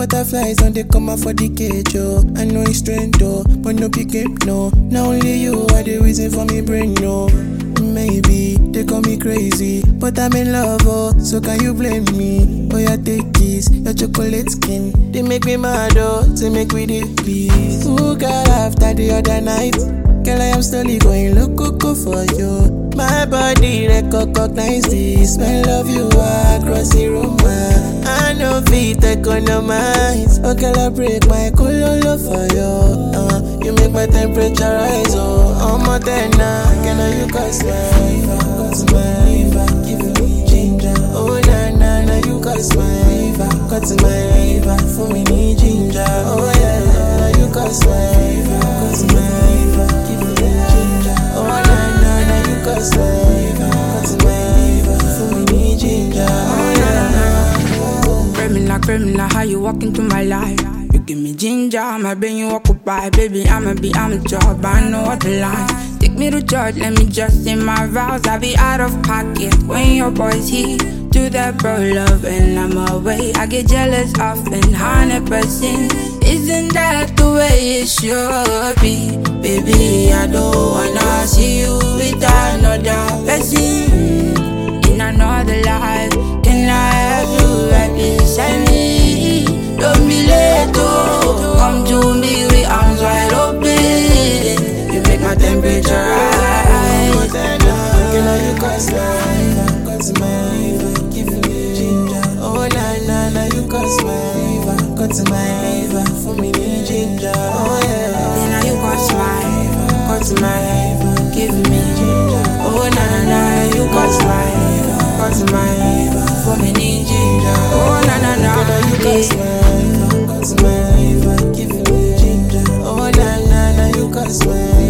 butterflies on they come out for the cage, oh. I know it's strange, though, but no pick up, no. Not only you are the reason for me brain, no. Maybe they call me crazy, but I'm in love, oh. So can you blame me? Oh, yeah, take this, your chocolate skin. They make me mad, oh, to make me the peace. Who got after the other night? Girl, I am slowly going loco for you. My body recognize the smell of you across the room. I know feet economize. Oh, girl, I break my cololo for you. You make my temperature rise, oh. I'm more than now. Can I you cause my fever, give me ginger. Oh, na, you cause my fever, for me need ginger. Oh, yeah, you cause my fever, give me ginger. Oh, na, you cause my fever, for me need ginger. Oh, yeah. Criminal, how you walk into my life? You give me ginger, my brain you occupy. Baby, I'm a job, I know what the line. Take me to church, let me just say my vows. I'll be out of pocket when your boy's here. Do that bro love and I'm away. I get jealous often, 100%. Isn't that the way it should be? Baby, I don't wanna see you with another person in another life. Can I have you right beside me? Don't be late, oh. Come to me with arms wide open. You make my temperature rise. Can I you cause my fever, give me ginger. Oh, na, you cause my fever, for me need ginger. Oh, yeah. Then you cause my fever, give me ginger. Oh, na, you cause my fever, for me need ginger. Oh, na, you cause my fever, give me ginger. Oh, na, you cause my